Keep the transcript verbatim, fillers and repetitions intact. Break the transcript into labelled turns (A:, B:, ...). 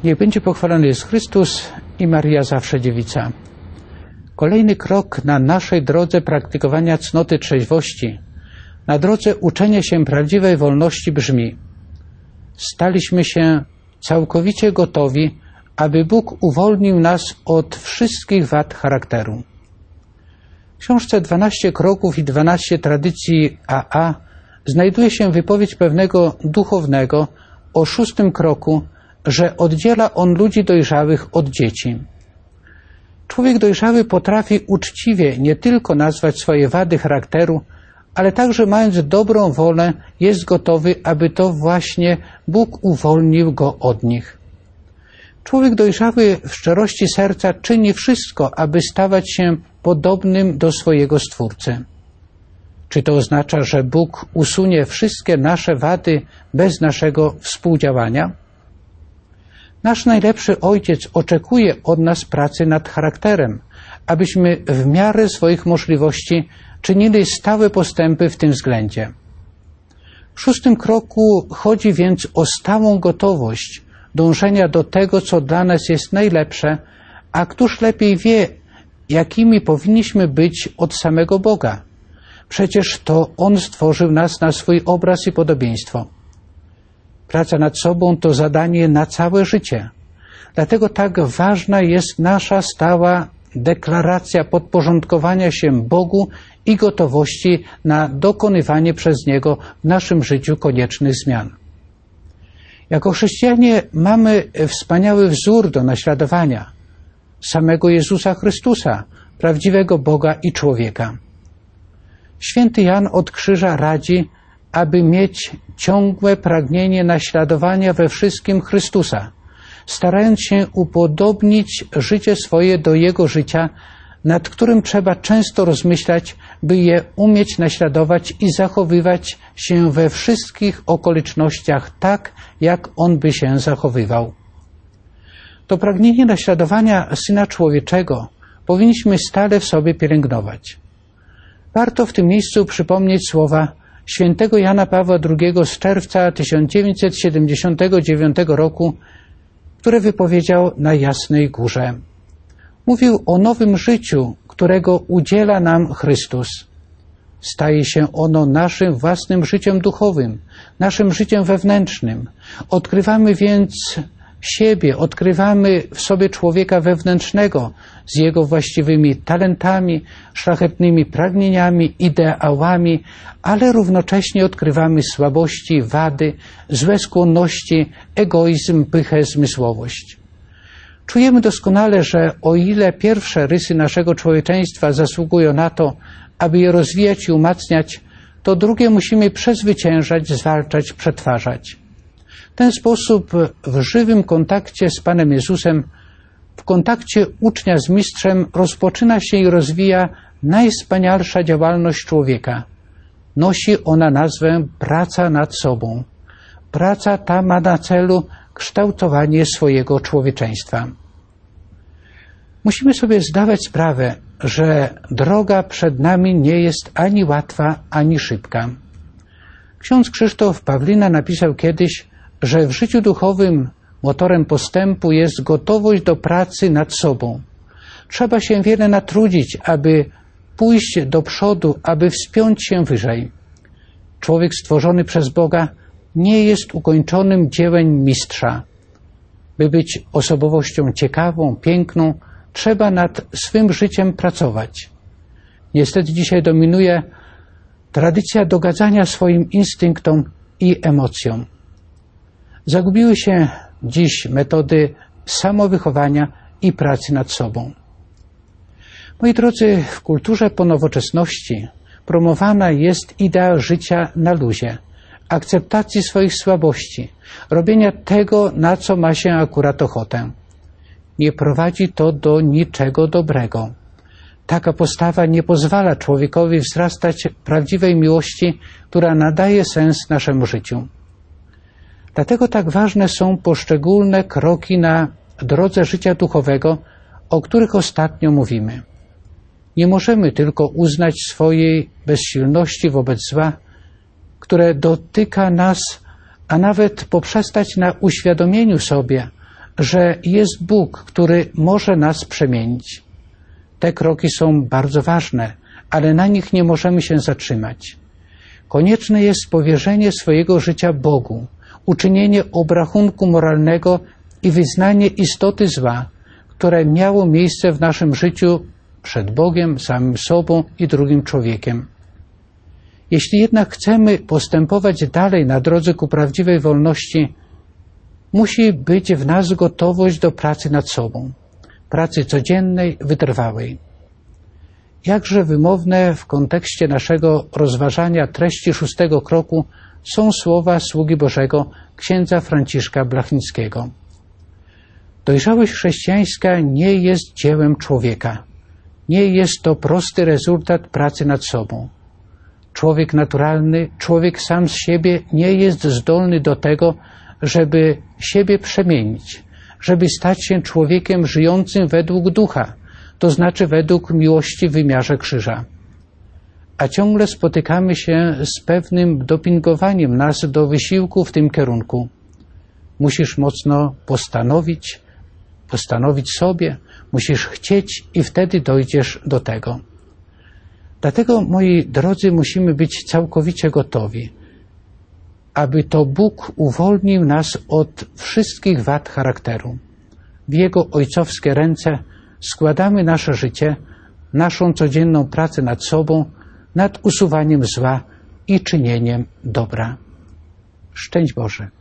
A: Niech będzie pochwalony Jezus Chrystus i Maria zawsze dziewica. Kolejny krok na naszej drodze praktykowania cnoty trzeźwości, na drodze uczenia się prawdziwej wolności brzmi: staliśmy się całkowicie gotowi, aby Bóg uwolnił nas od wszystkich wad charakteru. W książce dwanaście kroków i dwanaście tradycji A A znajduje się wypowiedź pewnego duchownego o szóstym kroku, że oddziela on ludzi dojrzałych od dzieci. Człowiek dojrzały potrafi uczciwie nie tylko nazwać swoje wady charakteru, ale także mając dobrą wolę jest gotowy, aby to właśnie Bóg uwolnił go od nich. Człowiek dojrzały w szczerości serca czyni wszystko, aby stawać się podobnym do swojego Stwórcy. Czy to oznacza, że Bóg usunie wszystkie nasze wady bez naszego współdziałania? Nasz najlepszy Ojciec oczekuje od nas pracy nad charakterem, abyśmy w miarę swoich możliwości czynili stałe postępy w tym względzie. W szóstym kroku chodzi więc o stałą gotowość dążenia do tego, co dla nas jest najlepsze, a któż lepiej wie, jakimi powinniśmy być od samego Boga. Przecież to On stworzył nas na swój obraz i podobieństwo. Praca nad sobą to zadanie na całe życie. Dlatego tak ważna jest nasza stała deklaracja podporządkowania się Bogu i gotowości na dokonywanie przez Niego w naszym życiu koniecznych zmian. Jako chrześcijanie mamy wspaniały wzór do naśladowania, samego Jezusa Chrystusa, prawdziwego Boga i człowieka. Święty Jan od Krzyża radzi, aby mieć ciągłe pragnienie naśladowania we wszystkim Chrystusa, starając się upodobnić życie swoje do Jego życia, nad którym trzeba często rozmyślać, by je umieć naśladować i zachowywać się we wszystkich okolicznościach tak, jak On by się zachowywał. To pragnienie naśladowania Syna Człowieczego powinniśmy stale w sobie pielęgnować. Warto w tym miejscu przypomnieć słowa świętego Jana Pawła drugiego z czerwca tysiąc dziewięćset siedemdziesiątego dziewiątego roku, które wypowiedział na Jasnej Górze. Mówił o nowym życiu, którego udziela nam Chrystus. Staje się ono naszym własnym życiem duchowym, naszym życiem wewnętrznym. Odkrywamy więc siebie, odkrywamy w sobie człowieka wewnętrznego z jego właściwymi talentami, szlachetnymi pragnieniami, ideałami, ale równocześnie odkrywamy słabości, wady, złe skłonności, egoizm, pychę, zmysłowość. Czujemy doskonale, że o ile pierwsze rysy naszego człowieczeństwa zasługują na to, aby je rozwijać i umacniać, to drugie musimy przezwyciężać, zwalczać, przetwarzać. W ten sposób w żywym kontakcie z Panem Jezusem, w kontakcie ucznia z mistrzem rozpoczyna się i rozwija najwspanialsza działalność człowieka. Nosi ona nazwę praca nad sobą. Praca ta ma na celu kształtowanie swojego człowieczeństwa. Musimy sobie zdawać sprawę, że droga przed nami nie jest ani łatwa, ani szybka. Ksiądz Krzysztof Pawlina napisał kiedyś, że w życiu duchowym motorem postępu jest gotowość do pracy nad sobą. Trzeba się wiele natrudzić, aby pójść do przodu, aby wspiąć się wyżej. Człowiek stworzony przez Boga nie jest ukończonym dziełem mistrza. By być osobowością ciekawą, piękną, trzeba nad swym życiem pracować. Niestety dzisiaj dominuje tradycja dogadzania swoim instynktom i emocjom. Zagubiły się dziś metody samowychowania i pracy nad sobą. Moi drodzy, w kulturze ponowoczesności promowana jest idea życia na luzie, akceptacji swoich słabości, robienia tego, na co ma się akurat ochotę. Nie prowadzi to do niczego dobrego. Taka postawa nie pozwala człowiekowi wzrastać prawdziwej miłości, która nadaje sens naszemu życiu. Dlatego tak ważne są poszczególne kroki na drodze życia duchowego, o których ostatnio mówimy. Nie możemy tylko uznać swojej bezsilności wobec zła, które dotyka nas, a nawet poprzestać na uświadomieniu sobie, że jest Bóg, który może nas przemienić. Te kroki są bardzo ważne, ale na nich nie możemy się zatrzymać. Konieczne jest powierzenie swojego życia Bogu, uczynienie obrachunku moralnego i wyznanie istoty zła, które miało miejsce w naszym życiu przed Bogiem, samym sobą i drugim człowiekiem. Jeśli jednak chcemy postępować dalej na drodze ku prawdziwej wolności, musi być w nas gotowość do pracy nad sobą, pracy codziennej, wytrwałej. Jakże wymowne w kontekście naszego rozważania treści szóstego kroku są słowa sługi Bożego księdza Franciszka Blachnickiego. Dojrzałość chrześcijańska nie jest dziełem człowieka. Nie jest to prosty rezultat pracy nad sobą. Człowiek naturalny, człowiek sam z siebie nie jest zdolny do tego, żeby siebie przemienić, żeby stać się człowiekiem żyjącym według ducha, to znaczy według miłości w wymiarze krzyża. A ciągle spotykamy się z pewnym dopingowaniem nas do wysiłku w tym kierunku. Musisz mocno postanowić, postanowić sobie, musisz chcieć i wtedy dojdziesz do tego. Dlatego, moi drodzy, musimy być całkowicie gotowi, aby to Bóg uwolnił nas od wszystkich wad charakteru. W Jego ojcowskie ręce składamy nasze życie, naszą codzienną pracę nad sobą, nad usuwaniem zła i czynieniem dobra. Szczęść Boże.